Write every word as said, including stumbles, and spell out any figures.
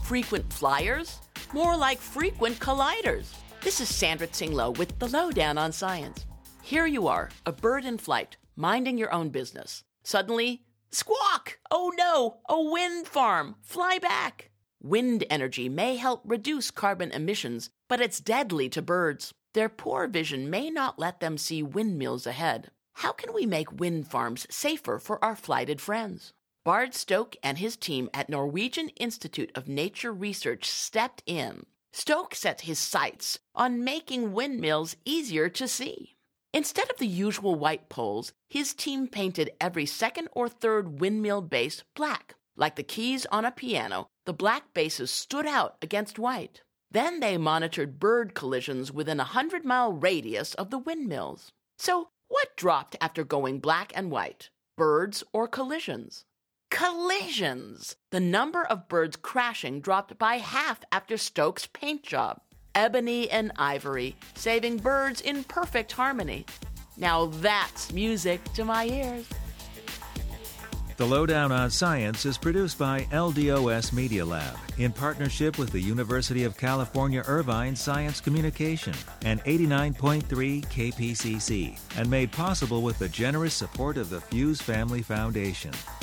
frequent flyers? More like frequent colliders. This is Sandra Tsinglow with the Lowdown on Science. Here you are, a bird in flight, minding your own business. Suddenly, squawk! Oh no, a wind farm! Fly back! Wind energy may help reduce carbon emissions, but it's deadly to birds. Their poor vision may not let them see windmills ahead. How can we make wind farms safer for our flighted friends? Bard Stoke and his team at Norwegian Institute of Nature Research stepped in. Stoke set his sights on making windmills easier to see. Instead of the usual white poles, his team painted every second or third windmill base black. Like the keys on a piano, the black bases stood out against white. Then they monitored bird collisions within a hundred-mile radius of the windmills. So what dropped after going black and white? Birds or collisions? Collisions! The number of birds crashing dropped by half after Stoke's paint job. Ebony and ivory, saving birds in perfect harmony. Now that's music to my ears. The Lowdown on Science is produced by L D O S Media Lab in partnership with the University of California Irvine Science Communication and eighty-nine point three K P C C, and made possible with the generous support of the Fuse Family Foundation.